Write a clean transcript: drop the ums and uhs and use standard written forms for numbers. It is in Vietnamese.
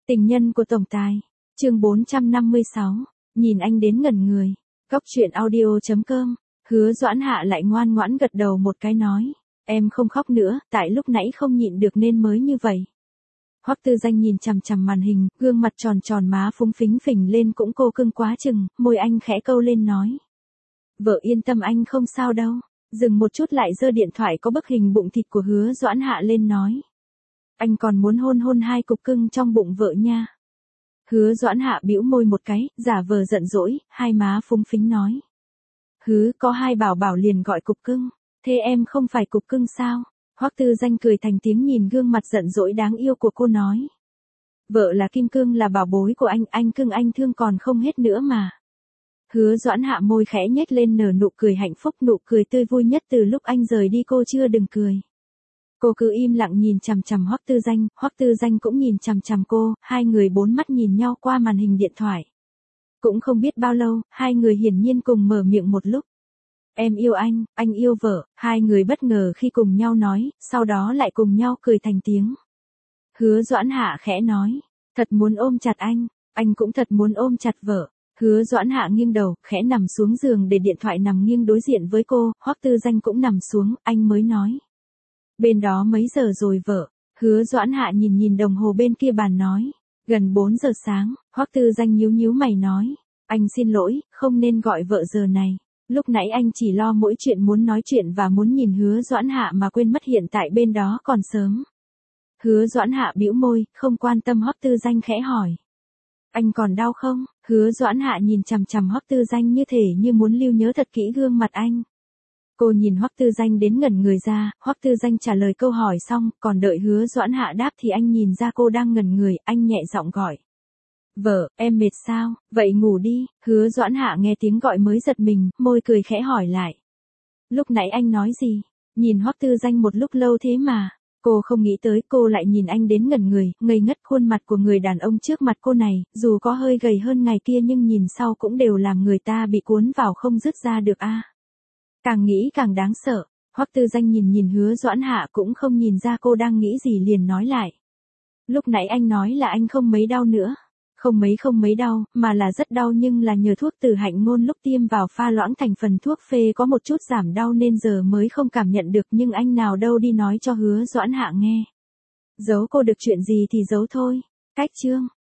Tình nhân của tổng tài. Chương 456. Nhìn anh đến ngẩn người. Góc truyện audio.com. Hứa Doãn Hạ lại ngoan ngoãn gật đầu một cái nói, em không khóc nữa, tại lúc nãy không nhịn được nên mới như vậy. Hoắc Tư Danh nhìn chằm chằm màn hình, gương mặt tròn tròn má phúng phính phình lên cũng cô cưng quá chừng, môi anh khẽ câu lên nói. Vợ yên tâm anh không sao đâu. Dừng một chút lại giơ điện thoại có bức hình bụng thịt của Hứa Doãn Hạ lên nói. Anh còn muốn hôn hôn hai cục cưng trong bụng vợ nha. Hứa Doãn Hạ bĩu môi một cái, giả vờ giận dỗi, hai má phúng phính nói. Hứ, có hai bảo bảo liền gọi cục cưng, thế em không phải cục cưng sao? Hoắc Tư Danh cười thành tiếng nhìn gương mặt giận dỗi đáng yêu của cô nói. Vợ là kim cương là bảo bối của anh cưng anh thương còn không hết nữa mà. Hứa Doãn Hạ môi khẽ nhếch lên nở nụ cười hạnh phúc, nụ cười tươi vui nhất từ lúc anh rời đi cô chưa đừng cười. Cô cứ im lặng nhìn chằm chằm Hoắc Tư Danh cũng nhìn chằm chằm cô, hai người bốn mắt nhìn nhau qua màn hình điện thoại. Cũng không biết bao lâu, hai người hiển nhiên cùng mở miệng một lúc. Em yêu anh yêu vợ, hai người bất ngờ khi cùng nhau nói, sau đó lại cùng nhau cười thành tiếng. Hứa Doãn Hạ khẽ nói, thật muốn ôm chặt anh cũng thật muốn ôm chặt vợ. Hứa Doãn Hạ nghiêng đầu, khẽ nằm xuống giường để điện thoại nằm nghiêng đối diện với cô, Hoắc Tư Danh cũng nằm xuống, anh mới nói. Bên đó mấy giờ rồi vợ? Hứa Doãn Hạ nhìn đồng hồ bên kia bàn nói. Gần 4 giờ sáng, Hoắc Tư Danh nhíu mày nói. Anh xin lỗi, không nên gọi vợ giờ này. Lúc nãy anh chỉ lo mỗi chuyện muốn nói chuyện và muốn nhìn Hứa Doãn Hạ mà quên mất hiện tại bên đó còn sớm. Hứa Doãn Hạ bĩu môi, không quan tâm. Hoắc Tư Danh khẽ hỏi. Anh còn đau không? Hứa Doãn Hạ nhìn chằm chằm Hoắc Tư Danh như thể như muốn lưu nhớ thật kỹ gương mặt anh. Cô nhìn Hoắc Tư Danh đến ngẩn người ra, Hoắc Tư Danh trả lời câu hỏi xong, còn đợi Hứa Doãn Hạ đáp thì anh nhìn ra cô đang ngẩn người, anh nhẹ giọng gọi. Vợ, em mệt sao, vậy ngủ đi. Hứa Doãn Hạ nghe tiếng gọi mới giật mình, môi cười khẽ hỏi lại. Lúc nãy anh nói gì? Nhìn Hoắc Tư Danh một lúc lâu thế mà. Cô không nghĩ tới cô lại nhìn anh đến ngẩn người, ngây ngất khuôn mặt của người đàn ông trước mặt cô này, dù có hơi gầy hơn ngày kia nhưng nhìn sau cũng đều làm người ta bị cuốn vào không dứt ra được a. Càng nghĩ càng đáng sợ, Hoắc Tư Danh nhìn Hứa Doãn Hạ cũng không nhìn ra cô đang nghĩ gì liền nói lại. Lúc nãy anh nói là anh không mấy đau nữa. Không mấy đau, mà là rất đau nhưng là nhờ thuốc Từ Hạnh Ngôn lúc tiêm vào pha loãng thành phần thuốc phê có một chút giảm đau nên giờ mới không cảm nhận được nhưng anh nào đâu đi nói cho Hứa Doãn Hạ nghe. Giấu cô được chuyện gì thì giấu thôi. Cách chương.